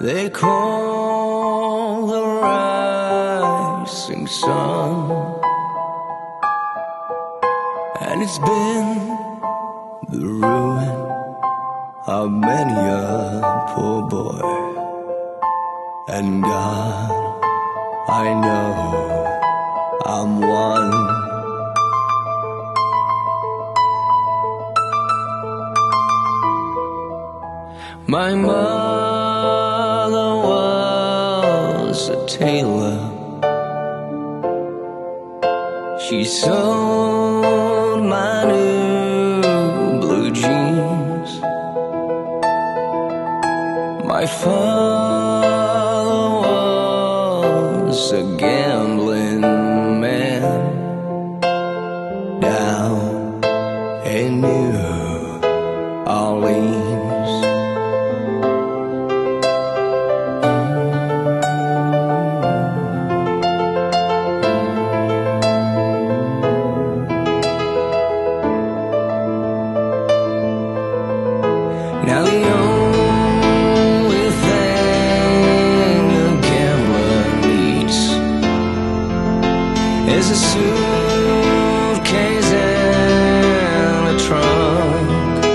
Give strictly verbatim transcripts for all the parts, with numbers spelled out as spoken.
They call the rising sun, and it's been the ruin of many a poor boy. And God, I know I'm one. My mother was a tailor. She sewed my new blue jeans. My father was a gambling man down in New Orleans. Now the only thing a gambler needs is a suitcase and a trunk,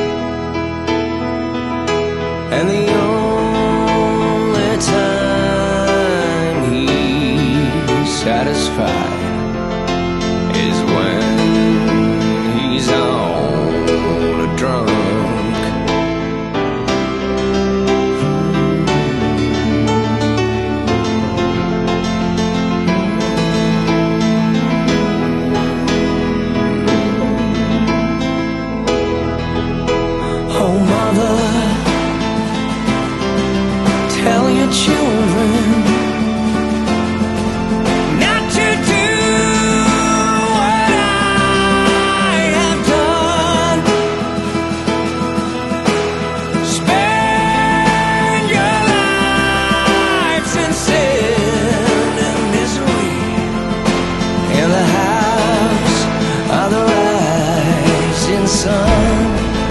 and the only time he's satisfied is when he's on a drunk. Tell your children not to do what I have done. Spend your lives in sin and misery in the house of the rising sun.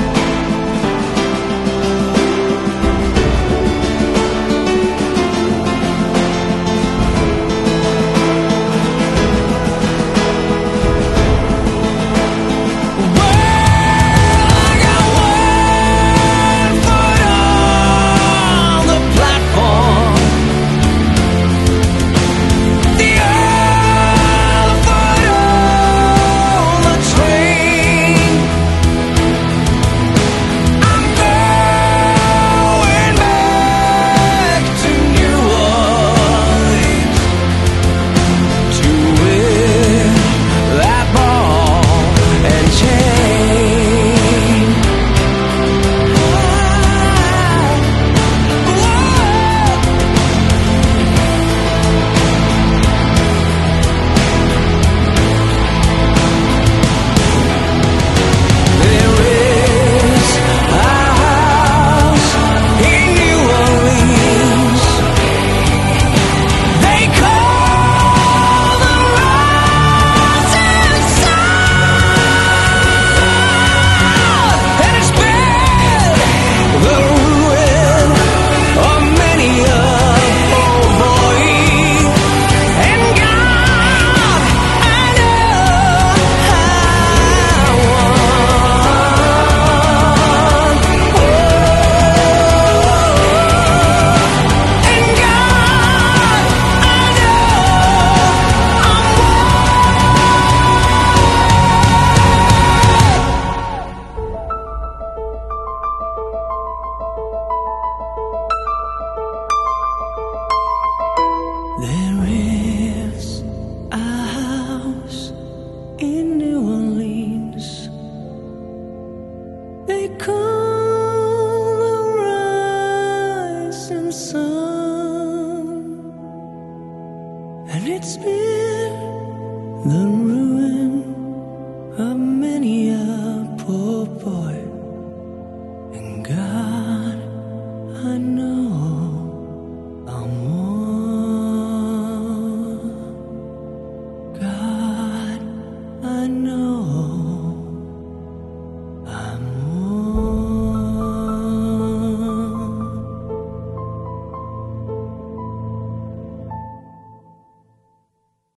There is a house in New Orleans they call the rising sun, and it's been